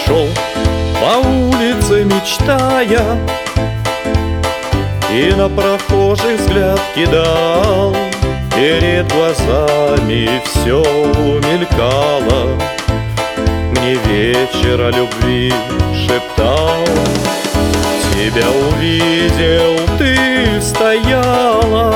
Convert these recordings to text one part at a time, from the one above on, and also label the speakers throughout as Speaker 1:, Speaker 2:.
Speaker 1: шел по улице, мечтая, и на прохожих взгляд кидал. Перед глазами все мелькало, мне вечер о любви шептал. Тебя увидел, ты стояла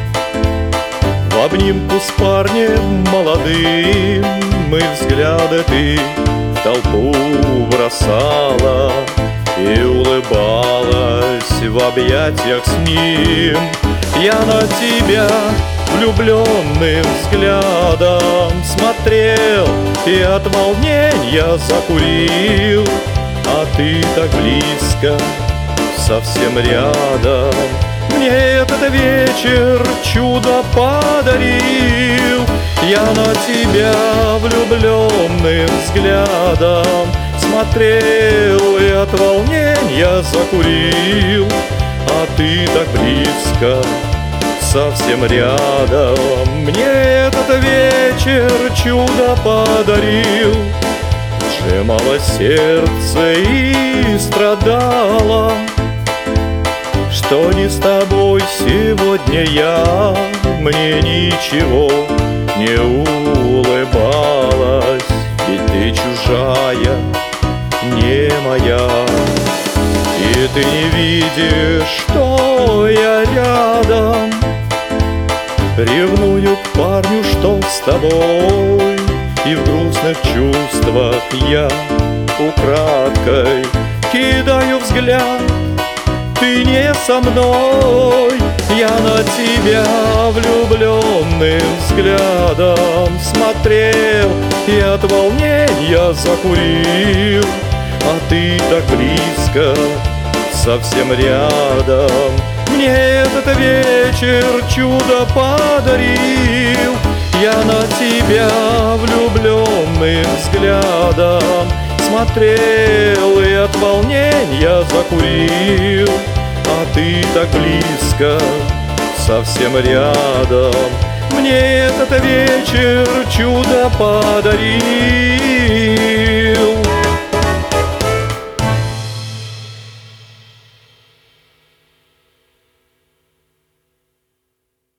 Speaker 1: в обнимку с парнем молодым, и взгляды ты в толпу бросала и улыбалась в объятиях с ним. Я на тебя влюбленным взглядом смотрел и от волнения закурил, а ты так близко, совсем рядом. Мне этот вечер чудо подарил. Я на тебя влюбленным взглядом смотрел и от волнения закурил, а ты так близко, совсем рядом. Мне этот вечер чудо подарил. Сжимало сердце и страдало, что не с тобой сегодня я. Мне ничего не улыбалось, ведь ты чужая, не моя. И ты не видишь, что я рядом, ревную к парню, что с тобой. И в грустных чувствах я украдкой кидаю взгляд, ты не со мной. Я на тебя влюбленным взглядом смотрел и от волнения закурил, а ты так близко, совсем рядом. Мне этот вечер чудо подарил. Я на тебя влюбленным взглядом смотрел и от волнения закурил, а ты так близко, совсем рядом. Мне этот вечер чудо подарил.